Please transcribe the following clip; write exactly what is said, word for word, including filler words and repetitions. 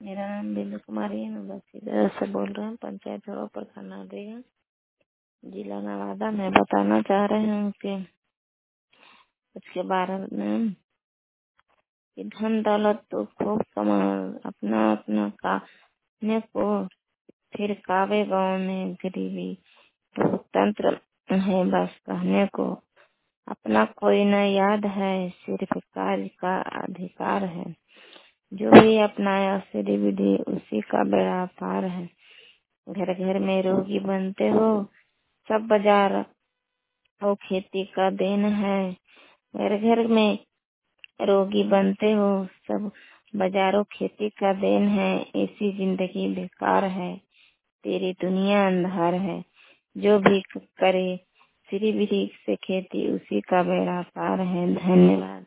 मेरा नाम बिंदु कुमारी है। मैं बसीदर से बोल रहा हूँ, पंचायत रोड पर खन्नादेगा, जिला नवादा। मैं बताना चाह रहे हूँ कि उसके बारे में कि धन दौलत तो खूब कमा, अपना अपना काटने को फिर कावे गाँव में गरीबी तो तंत्र है बस कहने को। अपना कोई न याद है, सिर्फ कार्य का अधिकार है। जो भी अपनाया सिद्धि विधि उसी का बेड़ा पार है। घर घर में रोगी बनते हो, सब बाजार और खेती का देन है। घर घर में रोगी बनते हो, सब बाजारों खेती का देन है। ऐसी जिंदगी बेकार है, तेरी दुनिया अंधार है। जो भी करे सिद्धि विधि से खेती उसी का बेड़ा पार है। धन्यवाद।